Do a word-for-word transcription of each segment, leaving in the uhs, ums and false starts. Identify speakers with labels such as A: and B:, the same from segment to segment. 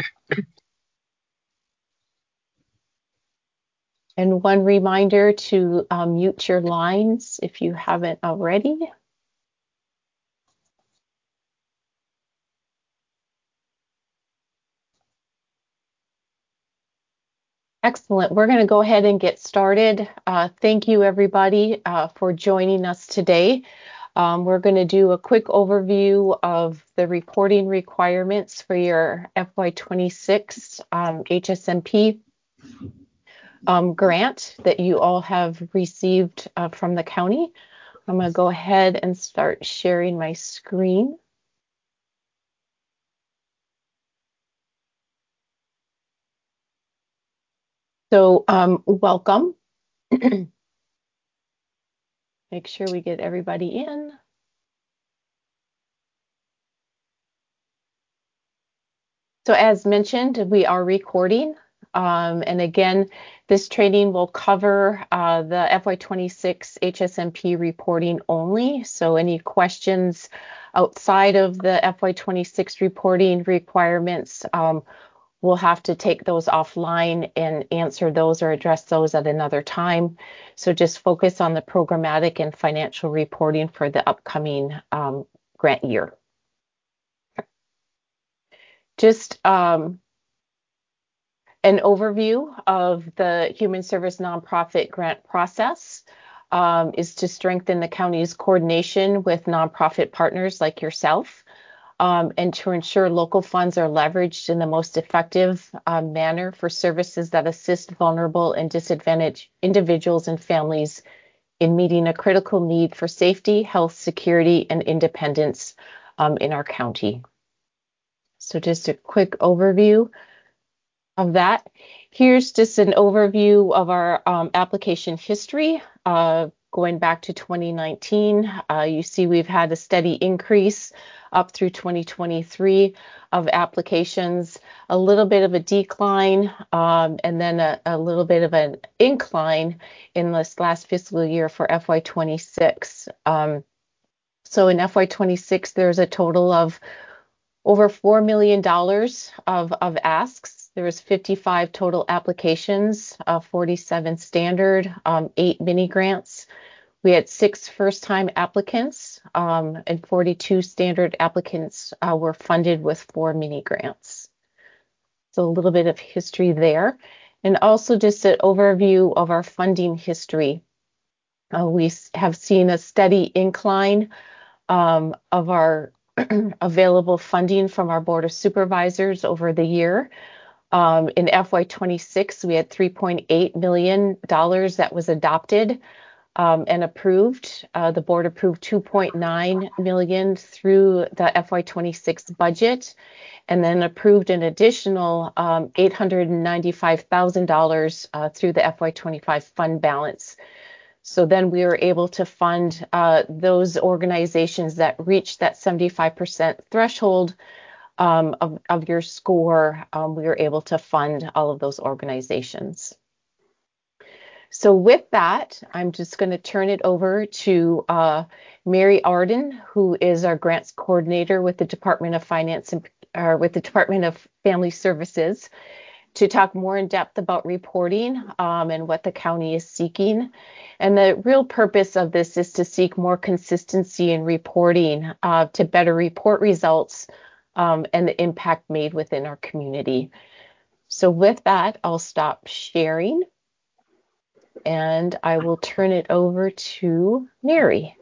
A: And one reminder to um, mute your lines if you haven't already. Excellent. We're going to go ahead and get started. Uh, thank you, everybody, uh, for joining us today. Um, we're going to do a quick overview of the reporting requirements for your F Y twenty-six um, H S M P um, grant that you all have received uh, from the county. I'm going to go ahead and start sharing my screen. So um, welcome. Make sure we get everybody in. So as mentioned, we are recording. Um, and again, this training will cover uh, the F Y twenty-six H S M P reporting only. So any questions outside of the F Y twenty-six reporting requirements, um, we'll have to take those offline and answer those or address those at another time. So just focus on the programmatic and financial reporting for the upcoming um, grant year. Just um, an overview of the Human Service Nonprofit Grant process um, is to strengthen the county's coordination with nonprofit partners like yourself. Um, and to ensure local funds are leveraged in the most effective uh, manner for services that assist vulnerable and disadvantaged individuals and families in meeting a critical need for safety, health, security, and independence um, in our county. So just a quick overview of that. Here's just an overview of our um, application history. Uh, going back to twenty nineteen, uh, you see we've had a steady increase up through twenty twenty-three of applications, a little bit of a decline, um, and then a, a little bit of an incline in this last fiscal year for F Y twenty-six. Um, so in F Y twenty-six, there's a total of over four million dollars of, of asks. There was fifty-five total applications, uh, forty-seven standard, um, eight mini grants. We had six first-time applicants, um, and forty-two standard applicants uh, were funded with four mini grants. So a little bit of history there. And also just an overview of our funding history. Uh, we have seen a steady incline um, of our available funding from our Board of Supervisors over the year. Um, in F Y twenty-six, we had three point eight million dollars that was adopted um, and approved. Uh, the board approved two point nine million dollars through the F Y twenty-six budget, and then approved an additional um, eight hundred ninety-five thousand dollars uh, through the F Y twenty-five fund balance. So then we were able to fund uh, those organizations that reached that seventy-five percent threshold um, of, of your score. Um, we were able to fund all of those organizations. So with that, I'm just going to turn it over to uh, Mary Arden, who is our grants coordinator with the Department of Finance and uh, with the Department of Family Services, to talk more in depth about reporting um, and what the county is seeking. And the real purpose of this is to seek more consistency in reporting uh, to better report results um, and the impact made within our community. So with that, I'll stop sharing and I will turn it over to Mary.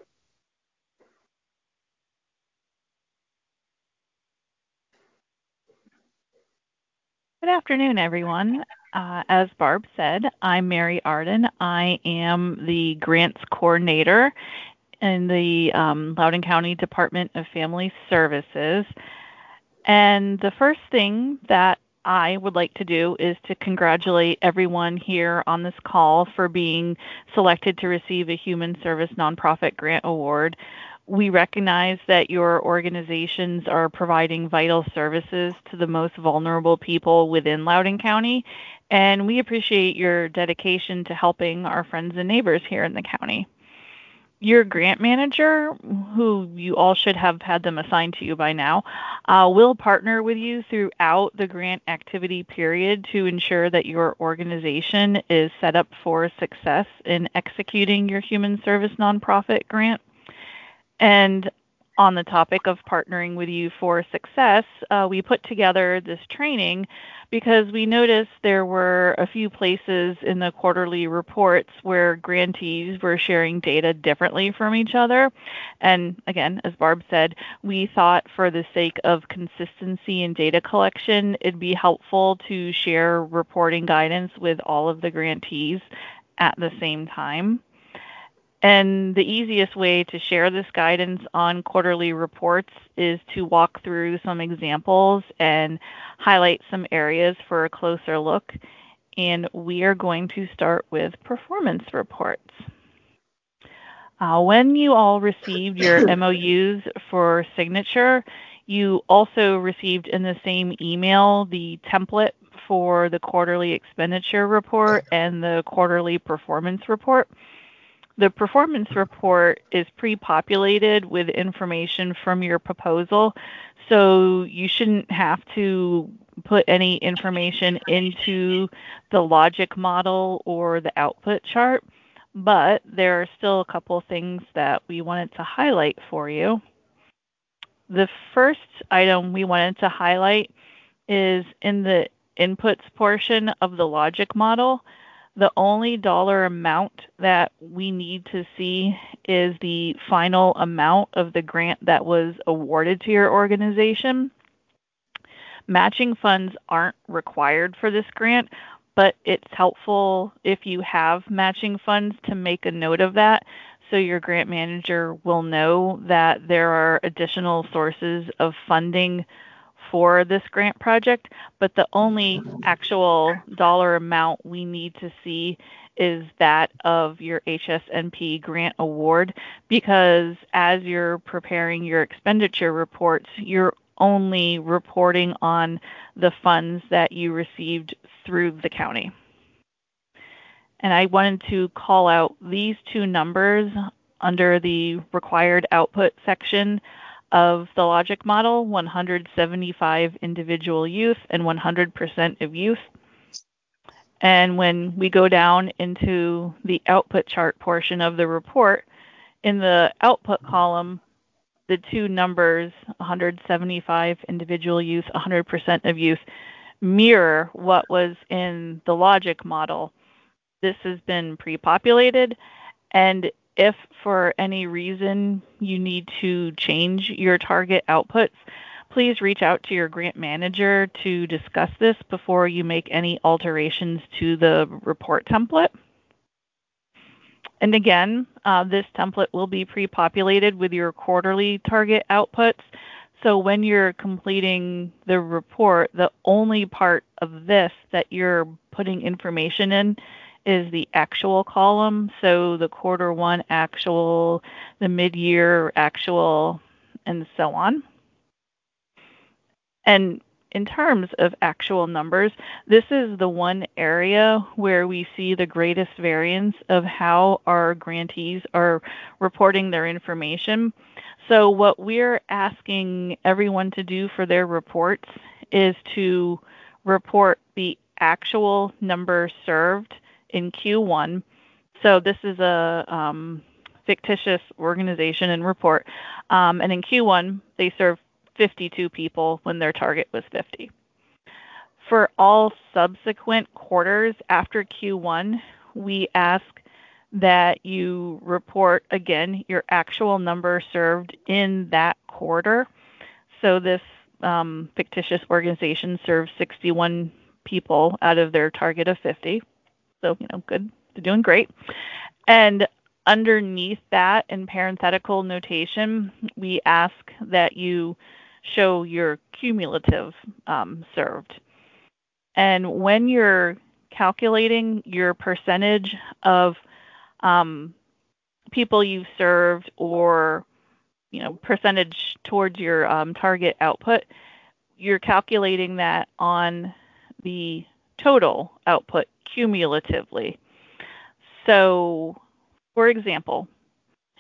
B: Good afternoon, everyone. Uh, as Barb said, I'm Mary Arden. I am the grants coordinator in the um, Loudoun County Department of Family Services. And the first thing that I would like to do is to congratulate everyone here on this call for being selected to receive a Human Service Nonprofit Grant Award. We recognize that your organizations are providing vital services to the most vulnerable people within Loudoun County, and we appreciate your dedication to helping our friends and neighbors here in the county. Your grant manager, who you all should have had them assigned to you by now, uh, will partner with you throughout the grant activity period to ensure that your organization is set up for success in executing your human service nonprofit grant. And on the topic of partnering with you for success, uh, we put together this training because we noticed there were a few places in the quarterly reports where grantees were sharing data differently from each other. And again, as Barb said, we thought for the sake of consistency in data collection, it'd be helpful to share reporting guidance with all of the grantees at the same time. And the easiest way to share this guidance on quarterly reports is to walk through some examples and highlight some areas for a closer look. And we are going to start with performance reports. Uh, when you all received your M O Us for signature, you also received in the same email the template for the quarterly expenditure report and the quarterly performance report. The performance report is pre-populated with information from your proposal, so you shouldn't have to put any information into the logic model or the output chart, but there are still a couple things that we wanted to highlight for you. The first item we wanted to highlight is in the inputs portion of the logic model. The only dollar amount that we need to see is the final amount of the grant that was awarded to your organization. Matching funds aren't required for this grant, but it's helpful if you have matching funds to make a note of that so your grant manager will know that there are additional sources of funding for this grant project, but the only actual dollar amount we need to see is that of your H S N P grant award, because as you're preparing your expenditure reports, you're only reporting on the funds that you received through the county. And I wanted to call out these two numbers under the required output section of the logic model: one hundred seventy-five individual youth and one hundred percent of youth. And when we go down into the output chart portion of the report, in the output column, the two numbers, one hundred seventy-five individual youth, one hundred percent of youth, mirror what was in the logic model. This has been pre-populated, and if for any reason you need to change your target outputs, please reach out to your grant manager to discuss this before you make any alterations to the report template. And again, uh, this template will be pre-populated with your quarterly target outputs. So when you're completing the report, the only part of this that you're putting information in is the actual column. So the quarter one actual, the mid-year actual, and so on. And in terms of actual numbers, this is the one area where we see the greatest variance of how our grantees are reporting their information. So what we're asking everyone to do for their reports is to report the actual number served in Q one. So this is a um, fictitious organization and report. Um, and in Q one, they served fifty-two people when their target was fifty. For all subsequent quarters after Q one, we ask that you report, again, your actual number served in that quarter. So this um, fictitious organization served sixty-one people out of their target of fifty. So, you know, good. They're doing great. And underneath that, in parenthetical notation, we ask that you show your cumulative um, served. And when you're calculating your percentage of um, people you've served, or you know, percentage towards your um, target output, you're calculating that on the total output cumulatively. So, for example,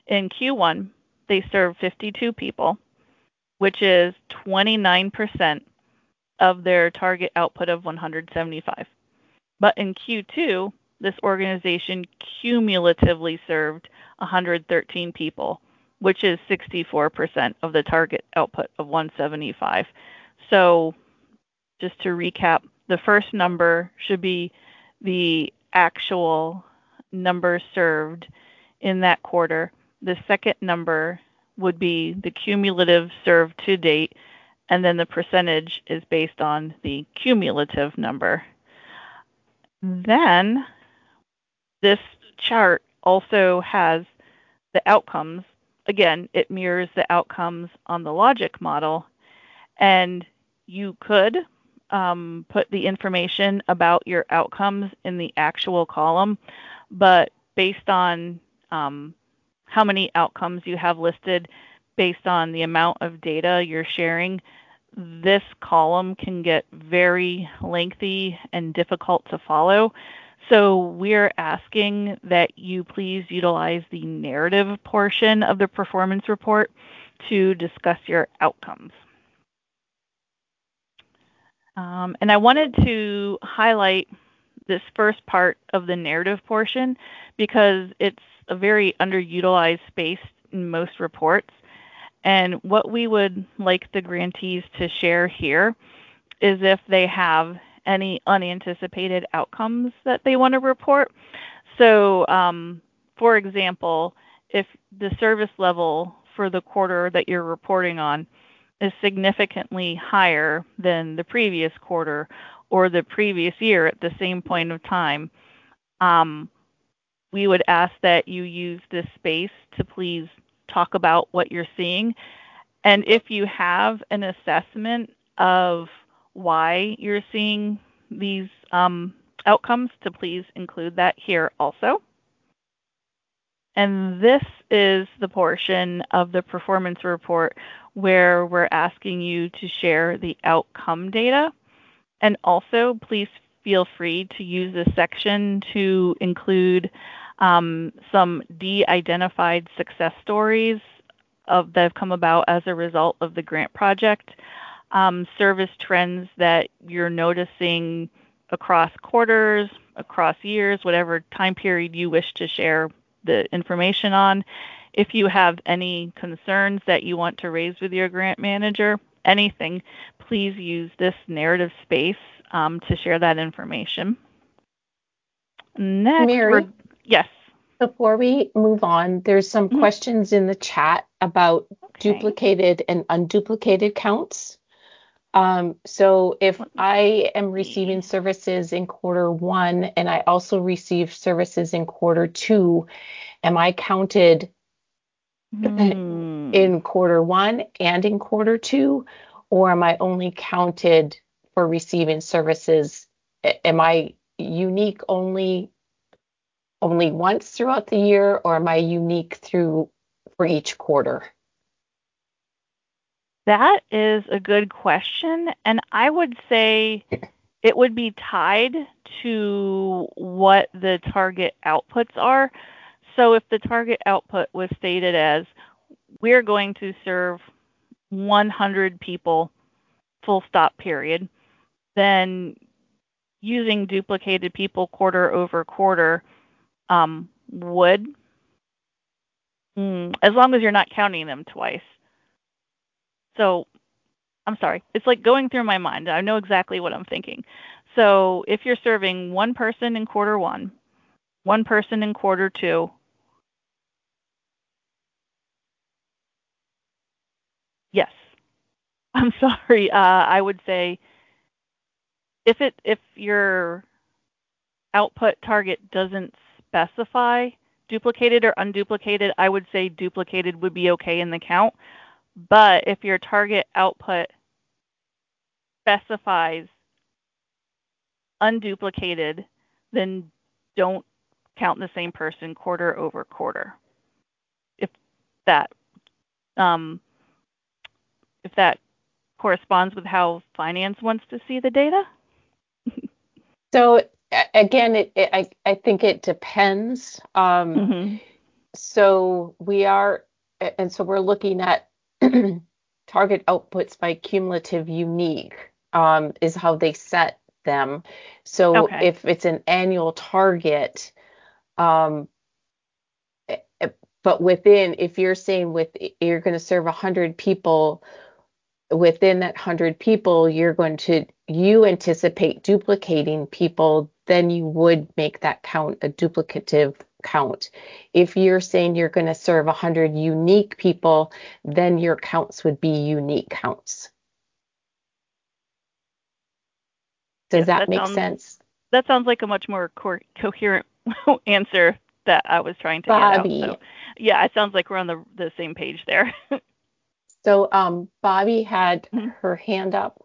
B: In Q one, they served fifty-two people, which is twenty-nine percent of their target output of one hundred seventy-five. But in Q two, this organization cumulatively served one hundred thirteen people, which is sixty-four percent of the target output of one hundred seventy-five. So just to recap, the first number should be the actual number served in that quarter. The second number would be the cumulative served to date, and then the percentage is based on the cumulative number. Then this chart also has the outcomes. Again, it mirrors the outcomes on the logic model, and you could um, put the information about your outcomes in the actual column, but based on um, how many outcomes you have listed, based on the amount of data you're sharing, this column can get very lengthy and difficult to follow. So we're asking that you please utilize the narrative portion of the performance report to discuss your outcomes. Um, and I wanted to highlight this first part of the narrative portion because it's a very underutilized space in most reports. And what we would like the grantees to share here is if they have any unanticipated outcomes that they want to report. So, um, for example, if the service level for the quarter that you're reporting on is significantly higher than the previous quarter or the previous year at the same point of time, um, we would ask that you use this space to please talk about what you're seeing. And if you have an assessment of why you're seeing these um, outcomes, to please include that here also. And this is the portion of the performance report where we're asking you to share the outcome data. And also, please feel free to use this section to include um, some de-identified success stories of, that have come about as a result of the grant project, um, service trends that you're noticing across quarters, across years, whatever time period you wish to share the information on. If you have any concerns that you want to raise with your grant manager, anything, please use this narrative space um, to share that information. Next,
A: Mary,
B: we're, yes.
A: Before we move on, there's some
B: Mm-hmm.
A: questions in the chat about
B: Okay.
A: duplicated and unduplicated counts. Um, so if I am receiving services in quarter one and I also receive services in quarter two, am I counted
B: Mm.
A: in quarter one and in quarter two, or am I only counted for receiving services? Am I unique only only once throughout the year, or am I unique through for each quarter?
B: That is a good question, and I would say it would be tied to what the target outputs are. So if the target output was stated as, we're going to serve one hundred people, full stop, period, then using duplicated people quarter over quarter um, would, mm, as long as you're not counting them twice. So I'm sorry, it's like going through my mind. I know exactly what I'm thinking. So if you're serving one person in quarter one, one person in quarter two, yes. I'm sorry. Uh, I would say if it if your output target doesn't specify duplicated or unduplicated, I would say duplicated would be okay in the count. But if your target output specifies unduplicated, then don't count the same person quarter over quarter. If that um, if that corresponds with how finance wants to see the data.
A: So again, it, it, I, I think it depends. Um,
B: Mm-hmm.
A: so we are, and so we're looking at target outputs by cumulative unique, um, is how they set them. So
B: Okay.
A: if it's an annual target, um, eh, eh, but within, if you're saying with you're going to serve one hundred people, within that one hundred people, you're going to, you anticipate duplicating people, then you would make that count a duplicative count. If you're saying you're going to serve one hundred unique people, then your counts would be unique counts. Does
B: Yes,
A: that
B: that
A: make
B: sounds
A: sense?
B: that sounds like a much more co- coherent answer that I was trying to get out. So,
A: Bobby.
B: yeah, it sounds like we're on the the same page there.
A: So um, Bobby had
B: Mhm.
A: her hand up.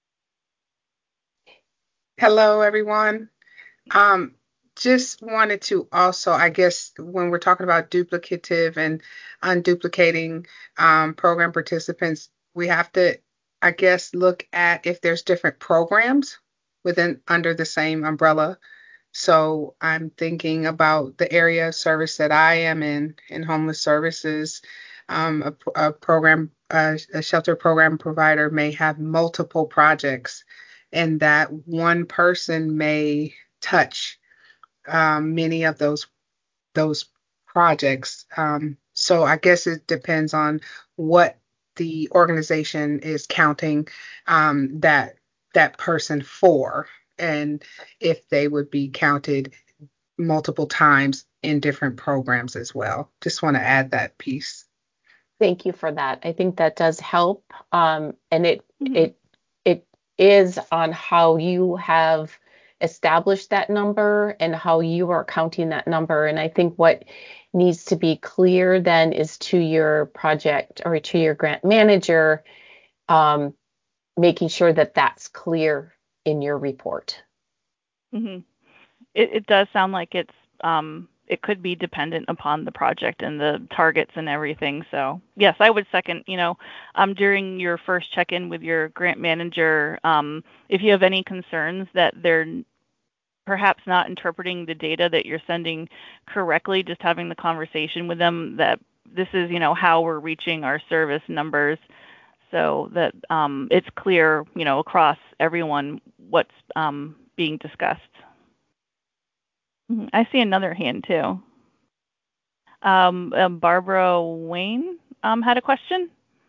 C: Hello, everyone. Um, just wanted to also, I guess, when we're talking about duplicative and unduplicating um, program participants, we have to, I guess, look at if there's different programs within under the same umbrella. So I'm thinking about the area of service that I am in, in homeless services. Um, a, a program, a, a shelter program provider may have multiple projects, and that one person may touch um, many of those those projects. Um, so I guess it depends on what the organization is counting um, that that person for, and if they would be counted multiple times in different programs as well. Just want to add that piece.
A: Thank you for that. I think that does help. Um, and it
B: Mhm.
A: it it is on how you have established that number and how you are counting that number. And I think what needs to be clear then is to your project or to your grant manager, um, making sure that that's clear in your report.
B: Mhm. It, it does sound like it's um, it could be dependent upon the project and the targets and everything. So yes, I would second. You know, um, during your first check-in with your grant manager, um, if you have any concerns that they're perhaps not interpreting the data that you're sending correctly, just having the conversation with them that this is, you know, how we're reaching our service numbers so that um, it's clear, you know, across everyone what's um, being discussed. Mhm. I see another hand too. Um, um, Barbara Wayne um, had a question.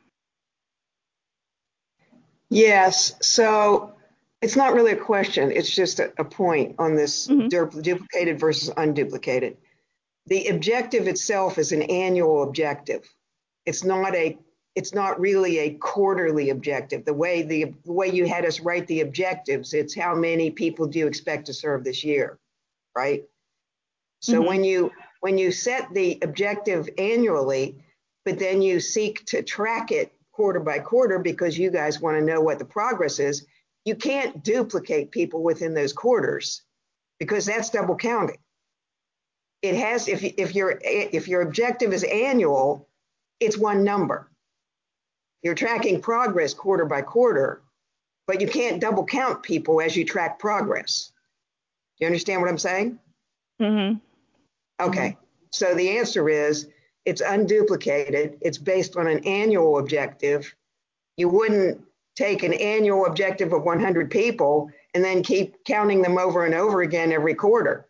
D: Yes, so it's not really a question, it's just a, a point on this
B: Hmm.
D: du- duplicated versus unduplicated. The objective itself is an annual objective. It's not a it's not really a quarterly objective. The way the, the way you had us write the objectives, it's how many people do you expect to serve this year, right? So
B: Hmm.
D: when you when you set the objective annually, but then you seek to track it quarter by quarter because you guys want to know what the progress is, you can't duplicate people within those quarters because that's double counting. It has if if your if your objective is annual, it's one number. You're tracking progress quarter by quarter, but you can't double count people as you track progress. Do you understand what I'm saying?
B: Hmm. Hmm.
D: Okay, so the answer is it's unduplicated. It's based on an annual objective. You wouldn't take an annual objective of one hundred people and then keep counting them over and over again every quarter.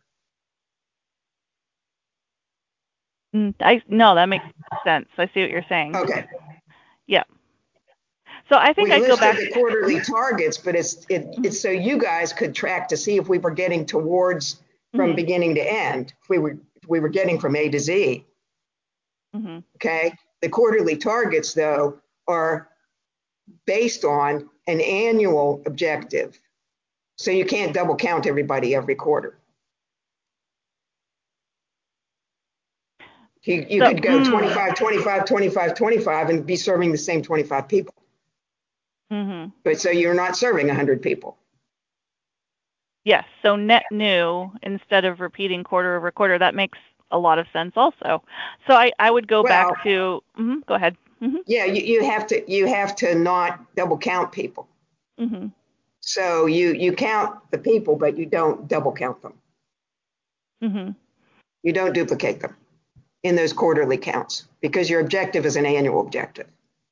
B: I no, that makes sense. I see what you're saying.
D: Okay,
B: Yeah. So I think
D: we
B: I'd go
D: listed
B: back.
D: the quarterly targets, but it's it, it's so you guys could track to see if we were getting towards from
B: Hmm.
D: beginning to end. If we were if we were getting from A to Z.
B: Hmm.
D: Okay, the quarterly targets though are based on an annual objective. So you can't double count everybody every quarter. You, you
B: So,
D: could go
B: mm,
D: twenty-five, twenty-five, twenty-five, twenty-five and be serving the same twenty-five people.
B: hmm
D: But so you're not serving one hundred people.
B: yes. So net new instead of repeating quarter over quarter. That makes a lot of sense also. So I, I would go back
D: Well,
B: to. Hmm. Go ahead. Hmm.
D: yeah, you, you have to you have to not double count people.
B: Hmm.
D: So you you count the people, but you don't double count them.
B: Hmm.
D: You don't duplicate them. in those quarterly counts because your objective is an annual objective.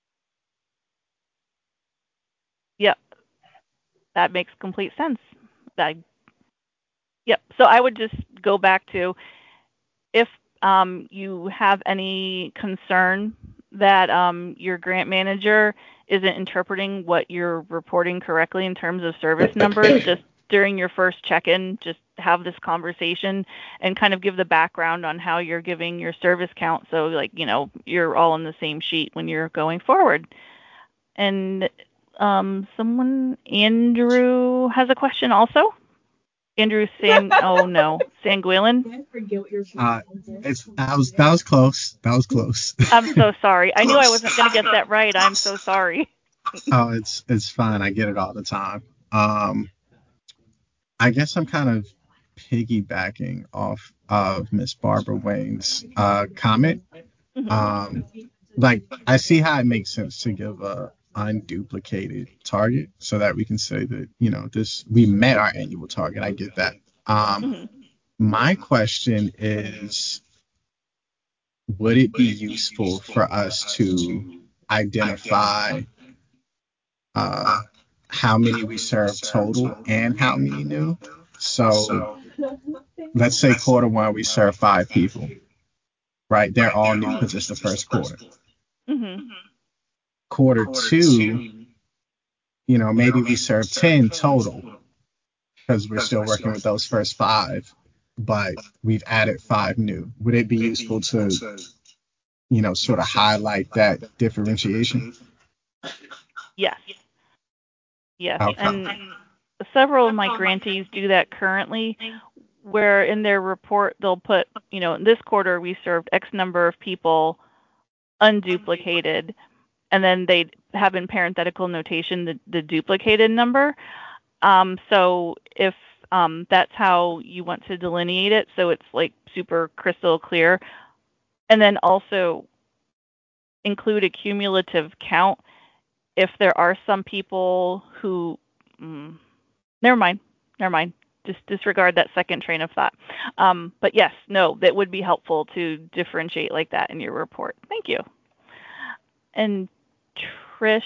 B: Yep, that makes complete sense. That, yep. So I would just go back to if um, you have any concern that um, your grant manager isn't interpreting what you're reporting correctly in terms of service numbers, just during your first check-in, just have this conversation and kind of give the background on how you're giving your service count. So like, you know, you're all on the same sheet when you're going forward. And um, someone, Andrew has a question also. Andrew Sang, oh no, Sanguilin.
E: Uh, it's that was that was close. That was close.
B: I'm so sorry. I knew I wasn't going to get that right. I'm so sorry.
E: Oh, it's it's fine. I get it all the time. Um, I guess I'm kind of piggybacking off of Miss Barbara Wayne's uh, comment.
B: Mhm.
E: Um, like I see how it makes sense to give a unduplicated target so that we can say that you know this we met our annual target. I get that. Um,
B: Mhm.
E: my question is, would it be useful for us to identify uh, how many we serve total and how many new? So let's say quarter one we serve five people, right? They're all new because it's the first quarter.
B: Mhm.
E: Quarter two, you know, maybe we serve ten total because we're still working with those first five, but we've added five new. Would it be useful to, you know, sort of highlight that differentiation?
B: Yes. Yes.
E: Okay.
B: And several of my grantees do that currently, where in their report they'll put, you know, in this quarter we served X number of people unduplicated, and then they have in parenthetical notation the, the duplicated number. Um, so if um, that's how you want to delineate it, so it's like super crystal clear, and then also include a cumulative count if there are some people who, mm, never mind, never mind. Just disregard that second train of thought. Um, but yes, no, that would be helpful to differentiate like that in your report. Thank you. And Trish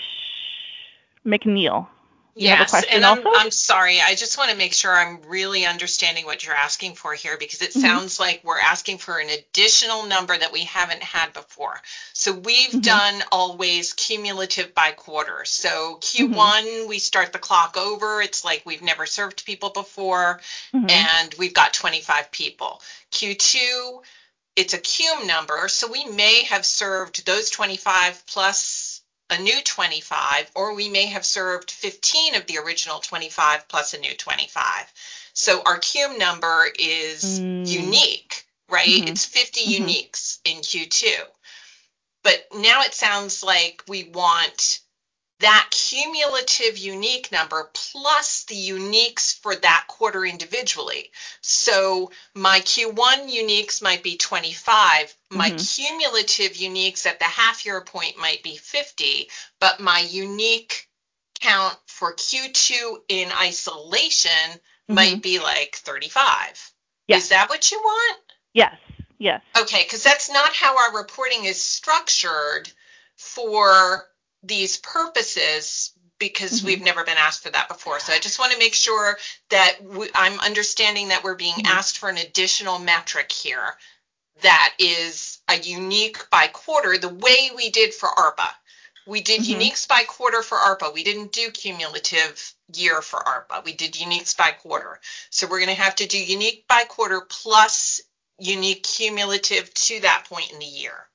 B: McNeil, you have a
F: Yes,
B: question
F: and I'm
B: also?
F: I'm sorry. I just want to make sure I'm really understanding what you're asking for here because it
B: Mhm.
F: sounds like we're asking for an additional number that we haven't had before. So we've
B: Mhm.
F: done always cumulative by quarter. So
B: Mhm.
F: Q one, we start the clock over. It's like we've never served people before,
B: Mhm.
F: and we've got twenty-five people. Q two, it's a cum number, so we may have served those twenty-five plus a new twenty-five, or we may have served fifteen of the original twenty-five plus a new twenty-five. So our cum number is
B: Mm.
F: unique, right?
B: Mhm.
F: It's fifty
B: Mhm.
F: uniques in Q two. But now it sounds like we want that cumulative unique number plus the uniques for that quarter individually. So my Q one uniques might be twenty-five. My
B: Mhm.
F: cumulative uniques at the half year point might be fifty, but my unique count for Q two in isolation might
B: Mhm.
F: be like thirty-five.
B: Yes.
F: Is that what you want?
B: Yes. Yes.
F: Okay, because that's not how our reporting is structured for these purposes because
B: Mhm.
F: we've never been asked for that before. So I just want to make sure that we, I'm understanding that we're being
B: Mhm.
F: asked for an additional metric here that is a unique by quarter, the way we did for ARPA. We did
B: Mhm.
F: uniques by quarter for ARPA. We didn't do cumulative year for ARPA. We did uniques by quarter. So we're going to have to do unique by quarter plus unique cumulative to that point in the year.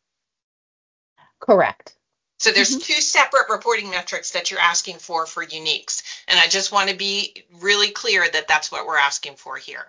A: Correct.
F: So there's
B: Mhm.
F: two separate reporting metrics that you're asking for for uniques. And I just want to be really clear that that's what we're asking for here.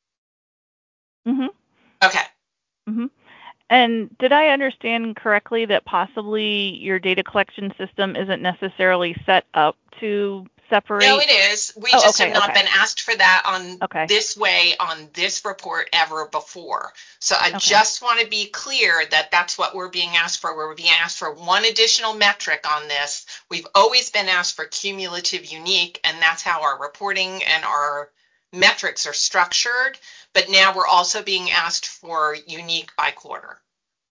B: Mhm.
F: Okay.
B: Mhm. And did I understand correctly that possibly your data collection system isn't necessarily set up to separate?
F: No, it is. We
B: Oh,
F: just
B: okay,
F: have not
B: okay.
F: been asked for that on
B: Okay.
F: this way on this report ever before. So I
B: Okay.
F: just want to be clear that that's what we're being asked for. We're being asked for one additional metric on this. We've always been asked for cumulative unique, and that's how our reporting and our metrics are structured. But now we're also being asked for unique by quarter.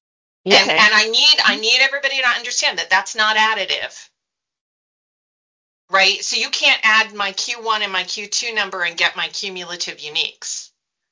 A: Yeah.
F: And, and I need I need everybody to understand that that's not additive, right? So you can't add my Q one and my Q two number and get my cumulative uniques.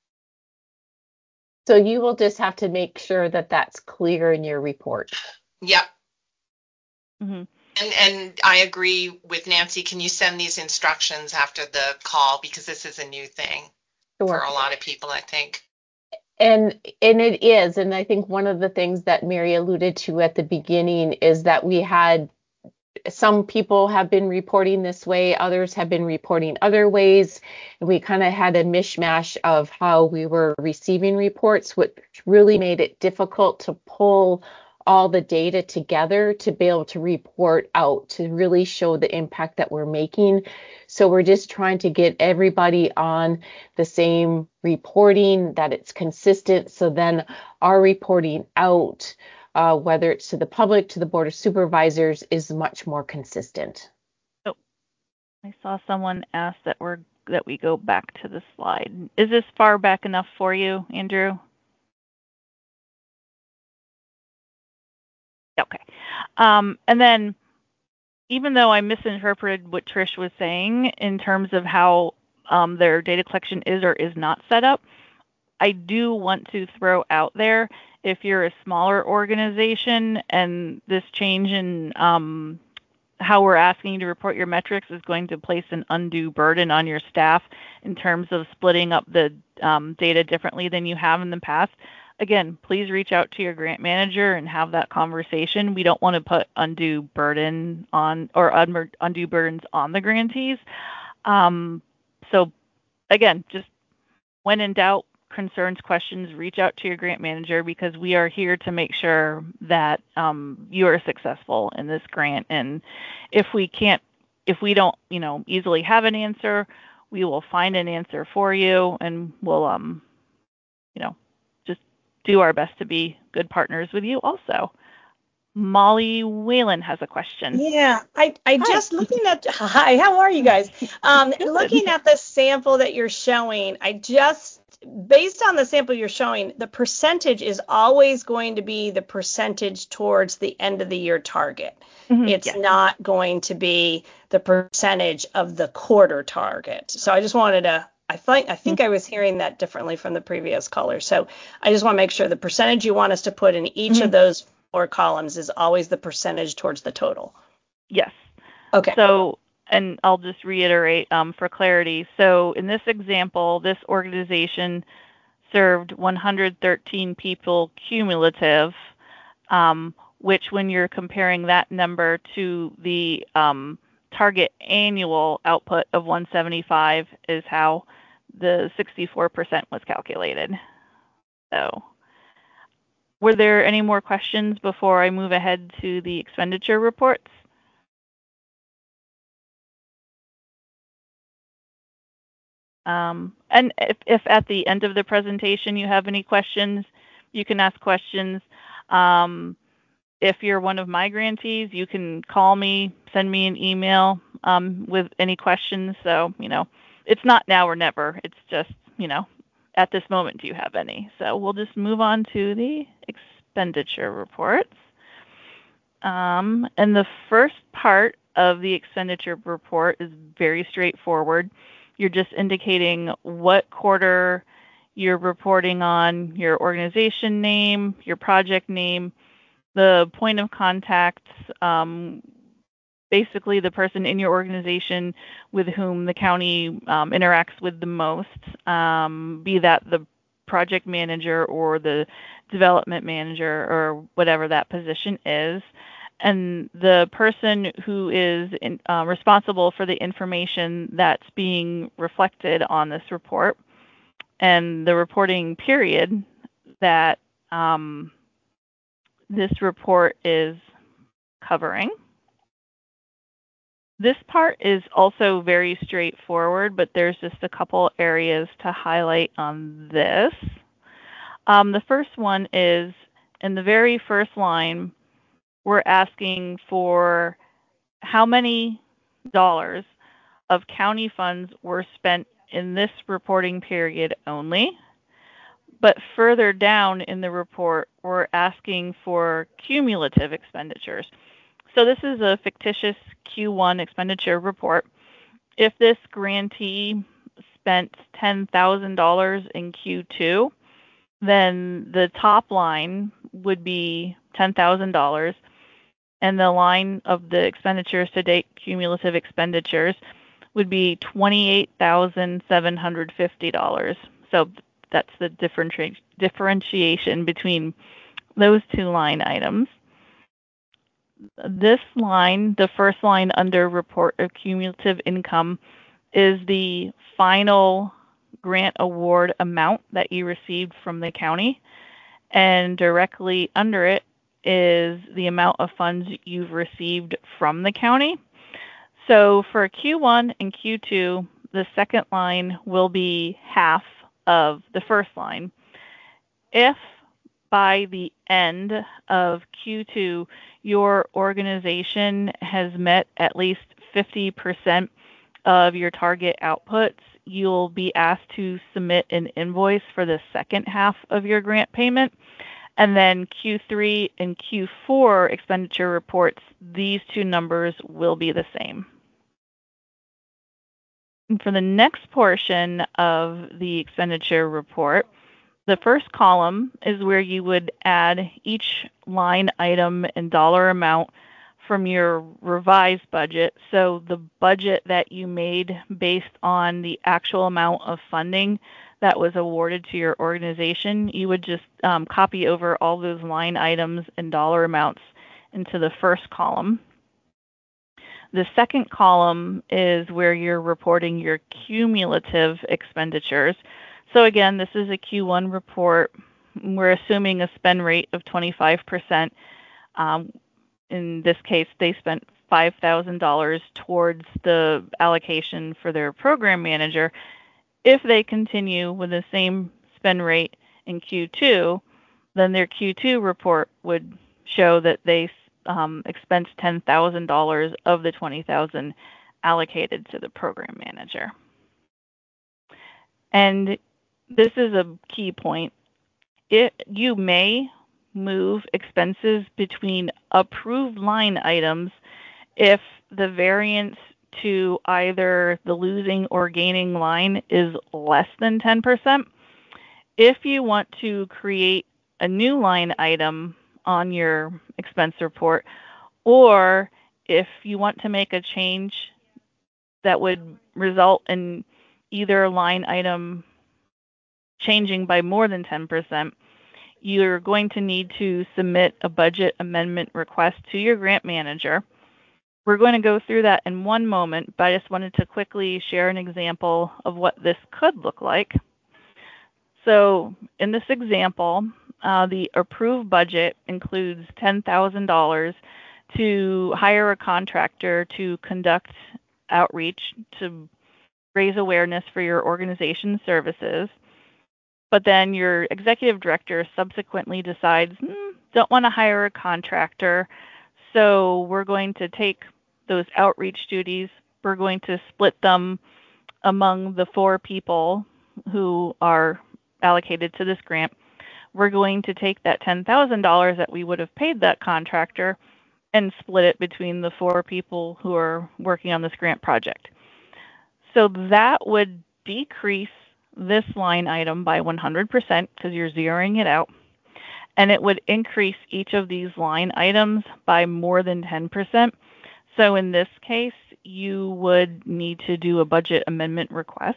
A: So you will just have to make sure that that's clear in your report.
F: Yep.
B: Mm-hmm.
F: And and I agree with Nancy. Can you send these instructions after the call, because this is a new thing
A: Sure.
F: for a lot of people, I think.
A: And and it is, and I think one of the things that Mary alluded to at the beginning is that we had some people have been reporting this way, others have been reporting other ways, and we kind of had a mishmash of how we were receiving reports, which really made it difficult to pull all the data together to be able to report out, to really show the impact that we're making. So we're just trying to get everybody on the same reporting, that it's consistent. So then our reporting out, uh, whether it's to the public, to the Board of Supervisors, is much more consistent.
B: Oh, I saw someone ask that we're that we go back to the slide. Is this far back enough for you, Andrew? Okay. Um, and then, even though I misinterpreted what Trish was saying in terms of how um, their data collection is or is not set up, I do want to throw out there, if you're a smaller organization and this change in um, how we're asking you to report your metrics is going to place an undue burden on your staff in terms of splitting up the um, data differently than you have in the past, again, please reach out to your grant manager and have that conversation. We don't want to put undue burden on or un- undue burdens on the grantees. Um, so again, just when in doubt, concerns, questions, reach out to your grant manager, because we are here to make sure that um, you are successful in this grant. And if we can't, if we don't, you know, easily have an answer, we will find an answer for you, and we'll, um, you know, just do our best to be good partners with you also. Molly Whalen has a question.
G: Yeah, I, I
B: Hi.
G: just looking at, hi, how are you guys? Um,
B: Good.
G: Looking at the sample that you're showing, I just, based on the sample you're showing, the percentage is always going to be the percentage towards the end of the year target.
B: Mm-hmm,
G: it's
B: yes.
G: not going to be the percentage of the quarter target. So I just wanted to, I think, I think
B: Mm-hmm.
G: I was hearing that differently from the previous caller. So I just want to make sure the percentage you want us to put in each
B: Mm-hmm.
G: of those four columns is always the percentage towards the total.
B: Yes.
G: Okay.
B: So, and I'll just reiterate um, for clarity. So in this example, this organization served one hundred thirteen people cumulative, um, which when you're comparing that number to the um, target annual output of one seventy-five is how the sixty-four percent was calculated. So, were there any more questions before I move ahead to the expenditure reports? Um, and if, if at the end of the presentation you have any questions, you can ask questions. Um, if you're one of my grantees, you can call me, send me an email um, with any questions. So, you know, it's not now or never. It's just, you know, at this moment, do you have any? So we'll just move on to the expenditure reports. Um, and the first part of the expenditure report is very straightforward. You're just indicating what quarter you're reporting on, your organization name, your project name, the point of contact, um, basically the person in your organization with whom the county um, interacts with the most, um, be that the project manager or the development manager or whatever that position is. And the person who is in, uh, responsible for the information that's being reflected on this report, and the reporting period that um, this report is covering. This part is also very straightforward, but there's just a couple areas to highlight on this. Um, the first one is in the very first line, we're asking for how many dollars of county funds were spent in this reporting period only. But further down in the report, we're asking for cumulative expenditures. So this is a fictitious Q one expenditure report. If this grantee spent ten thousand dollars in Q two, then the top line would be ten thousand dollars, and the line of the expenditures to date, cumulative expenditures, would be twenty-eight thousand seven hundred fifty dollars. So that's the differenti- differentiation between those two line items. This line, the first line under report of cumulative income, is the final grant award amount that you received from the county, and directly under it is the amount of funds you've received from the county. So for Q one and Q two, the second line will be half of the first line. If by the end of Q two, your organization has met at least fifty percent of your target outputs, you'll be asked to submit an invoice for the second half of your grant payment. And then Q three and Q four expenditure reports, these two numbers will be the same. And for the next portion of the expenditure report, the first column is where you would add each line item and dollar amount from your revised budget. So the budget that you made based on the actual amount of funding that was awarded to your organization, you would just um, copy over all those line items and dollar amounts into the first column. The second column is where you're reporting your cumulative expenditures. So again, this is a Q one report. We're assuming a spend rate of twenty-five percent. Um, in this case, they spent five thousand dollars towards the allocation for their program manager. If they continue with the same spend rate in Q two, then their Q two report would show that they um, expensed ten thousand dollars of the twenty thousand dollars allocated to the program manager. And this is a key point. It, you may move expenses between approved line items if the variance to either the losing or gaining line is less than ten percent. If you want to create a new line item on your expense report, or if you want to make a change that would result in either line item changing by more than ten percent, you're going to need to submit a budget amendment request to your grant manager. We're going to go through that in one moment, but I just wanted to quickly share an example of what this could look like. So in this example, uh, the approved budget includes ten thousand dollars to hire a contractor to conduct outreach to raise awareness for your organization's services. But then your executive director subsequently decides, hmm, don't want to hire a contractor, so we're going to take those outreach duties, we're going to split them among the four people who are allocated to this grant. We're going to take that ten thousand dollars that we would have paid that contractor and split it between the four people who are working on this grant project. So that would decrease this line item by one hundred percent because you're zeroing it out, and it would increase each of these line items by more than ten percent. So in this case, you would need to do a budget amendment request.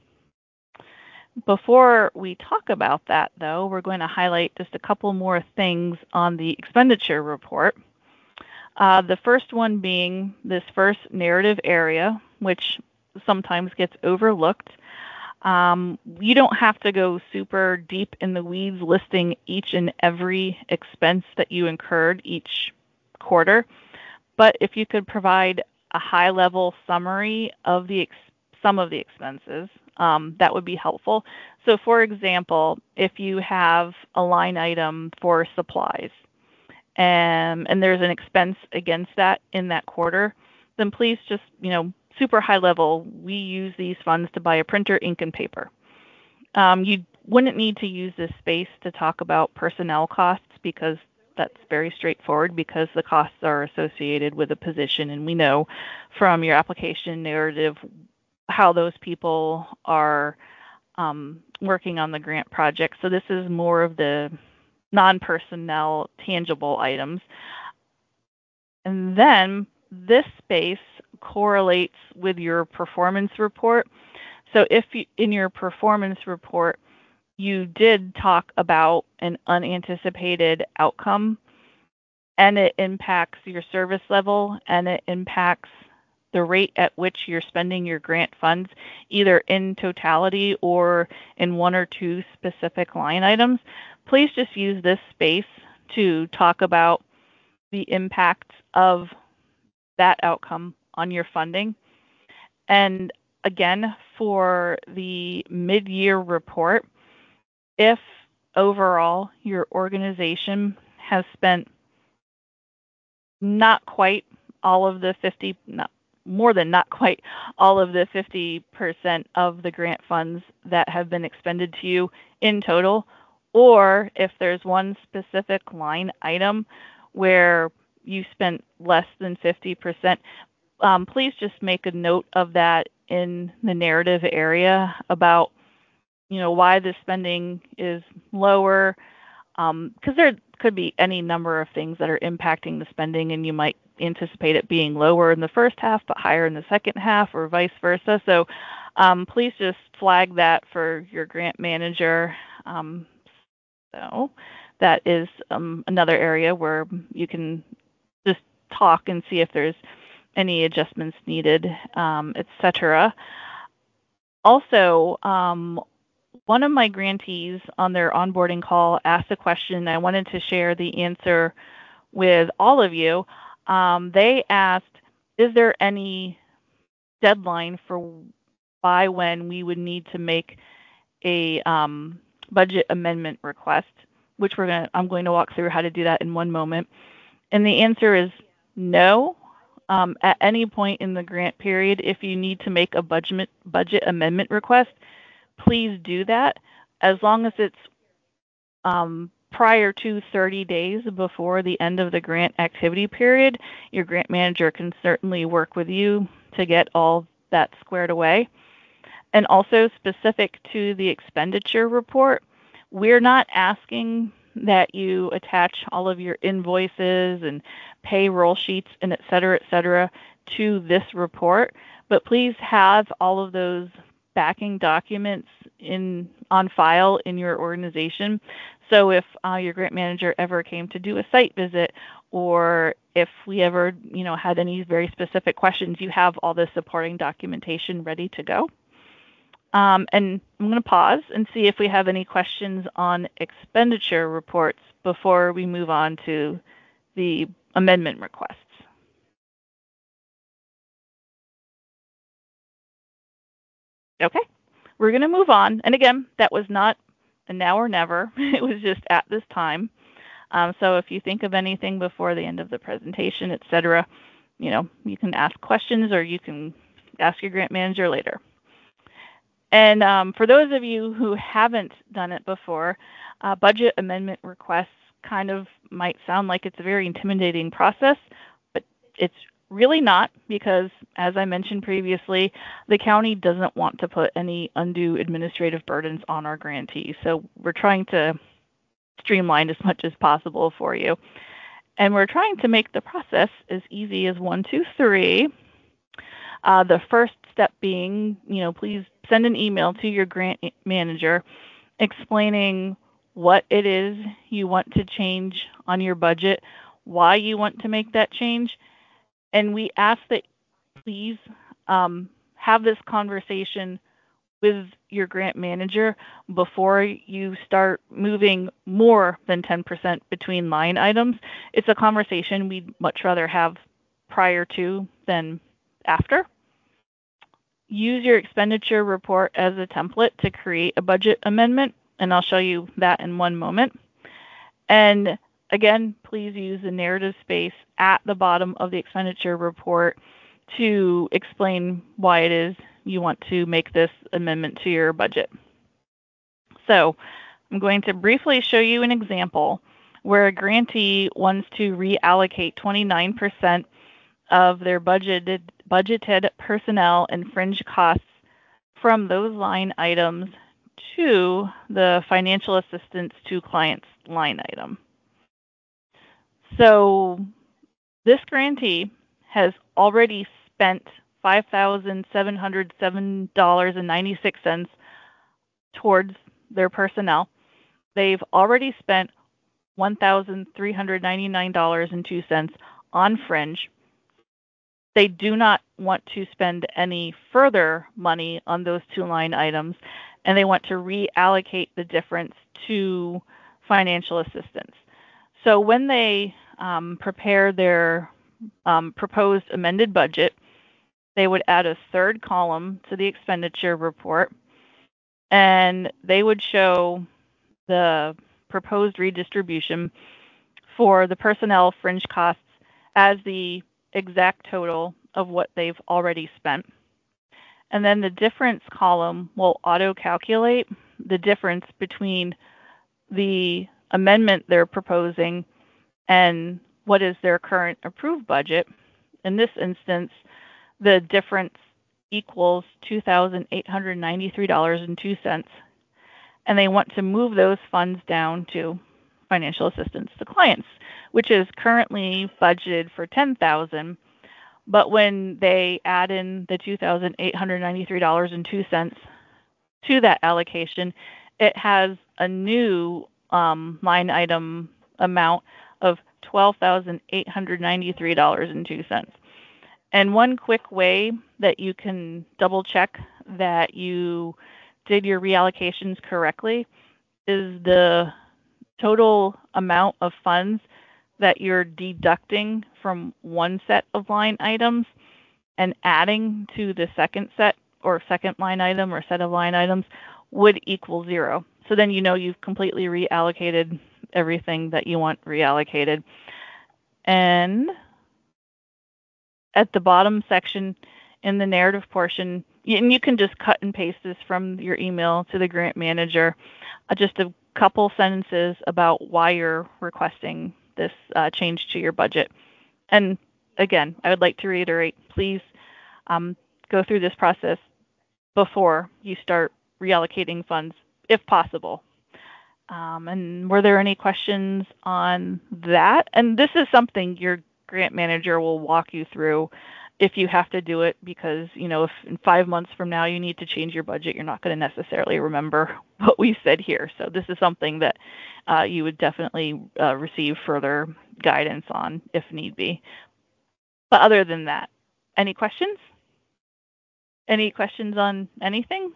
B: Before we talk about that, though, we're going to highlight just a couple more things on the expenditure report. Uh, the first one being this first narrative area, which sometimes gets overlooked. Um, you don't have to go super deep in the weeds listing each and every expense that you incurred each quarter, but if you could provide a high-level summary of the ex- some of the expenses, um, that would be helpful. So for example, if you have a line item for supplies, and, and there's an expense against that in that quarter, then please just, you know, super high level, we use these funds to buy a printer, ink, and paper. Um, you wouldn't need to use this space to talk about personnel costs because that's very straightforward because the costs are associated with a position, and we know from your application narrative how those people are um, working on the grant project. So this is more of the non-personnel tangible items. And then this space correlates with your performance report. So if you, in your performance report, you did talk about an unanticipated outcome and it impacts your service level and it impacts the rate at which you're spending your grant funds, either in totality or in one or two specific line items, please just use this space to talk about the impact of that outcome on your funding. And again, for the mid-year report, if overall your organization has spent not quite all of the fifty, not more than not quite all of the fifty percent of the grant funds that have been expended to you in total, or if there's one specific line item where you spent less than fifty percent, um, please just make a note of that in the narrative area about, you know, why the spending is lower, because um, there could be any number of things that are impacting the spending, and you might anticipate it being lower in the first half but higher in the second half, or vice versa. So um, please just flag that for your grant manager. Um, so that is um, another area where you can just talk and see if there's any adjustments needed, um, et cetera. Also, um, one of my grantees on their onboarding call asked a question. I wanted to share the answer with all of you. Um, they asked, is there any deadline for by when we would need to make a um, budget amendment request, which we're going to, I'm going to walk through how to do that in one moment. And the answer is no. Um, at any point in the grant period, if you need to make a budget budget amendment request, please do that, as long as it's um, prior to thirty days before the end of the grant activity period. Your grant manager can certainly work with you to get all that squared away. And also specific to the expenditure report, we're not asking that you attach all of your invoices and payroll sheets and et cetera, et cetera, to this report, but please have all of those backing documents in on file in your organization. So if uh, your grant manager ever came to do a site visit, or if we ever, you know, had any very specific questions, you have all the supporting documentation ready to go. Um, and I'm going to pause and see if we have any questions on expenditure reports before we move on to the amendment requests. Okay, we're going to move on. And again, that was not a now or never. It was just at this time. Um, so if you think of anything before the end of the presentation, et cetera, you know, you can ask questions or you can ask your grant manager later. And um, for those of you who haven't done it before, uh, budget amendment requests kind of might sound like it's a very intimidating process, but it's really not, because as I mentioned previously, the county doesn't want to put any undue administrative burdens on our grantees. So we're trying to streamline as much as possible for you. And we're trying to make the process as easy as one, two, three. Uh, the first step being, you know, please send an email to your grant manager explaining what it is you want to change on your budget, why you want to make that change. And we ask that please um, have this conversation with your grant manager before you start moving more than ten percent between line items. It's a conversation we'd much rather have prior to than after. Use your expenditure report as a template to create a budget amendment, and I'll show you that in one moment. And again, please use the narrative space at the bottom of the expenditure report to explain why it is you want to make this amendment to your budget. So I'm going to briefly show you an example where a grantee wants to reallocate twenty-nine percent of their budgeted, budgeted personnel and fringe costs from those line items to the financial assistance to clients line item. So this grantee has already spent five thousand seven hundred seven dollars and ninety-six cents towards their personnel. They've already spent one thousand three hundred ninety-nine dollars and two cents on fringe. They do not want to spend any further money on those two line items, and they want to reallocate the difference to financial assistance. So when they um, prepare their um, proposed amended budget, they would add a third column to the expenditure report, and they would show the proposed redistribution for the personnel fringe costs as the exact total of what they've already spent. And then the difference column will auto-calculate the difference between the amendment they're proposing and what is their current approved budget. In this instance, the difference equals two thousand eight hundred ninety-three dollars and two cents. And they want to move those funds down to financial assistance to clients, which is currently budgeted for ten thousand dollars. But when they add in the two thousand eight hundred ninety-three dollars and two cents to that allocation, it has a new um, line item amount of twelve thousand eight hundred ninety-three dollars and two cents. And one quick way that you can double check that you did your reallocations correctly is the total amount of funds that you're deducting from one set of line items and adding to the second set or second line item or set of line items would equal zero. So then you know you've completely reallocated everything that you want reallocated. And at the bottom section in the narrative portion, and you can just cut and paste this from your email to the grant manager, uh, just a couple sentences about why you're requesting this uh, change to your budget. And again, I would like to reiterate, please um, go through this process before you start reallocating funds, if possible. Um, and were there any questions on that? And this is something your grant manager will walk you through if you have to do it, because, you know, if in five months from now you need to change your budget, you're not going to necessarily remember what we said here. So this is something that uh, you would definitely uh, receive further guidance on if need be. But other than that, any questions? Any questions on anything?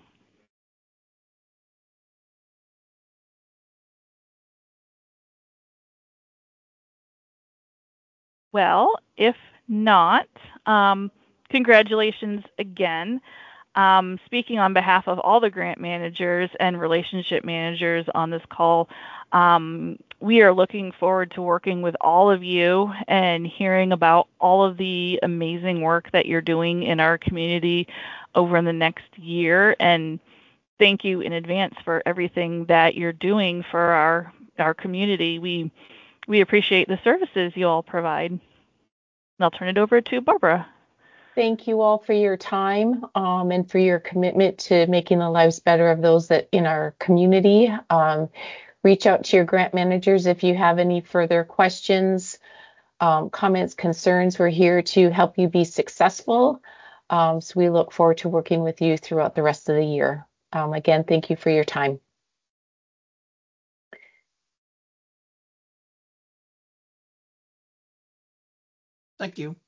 B: Well, if not, um, congratulations again. Um, speaking on behalf of all the grant managers and relationship managers on this call, um, we are looking forward to working with all of you and hearing about all of the amazing work that you're doing in our community over in the next year. And thank you in advance for everything that you're doing for our, our community. We, we appreciate the services you all provide. And I'll turn it over to Barbara.
A: Thank you all for your time um, and for your commitment to making the lives better of those that in our community. Um, reach out to your grant managers if you have any further questions, um, comments, concerns. We're here to help you be successful. Um, so we look forward to working with you throughout the rest of the year. Um, again, thank you for your time.
H: Thank you.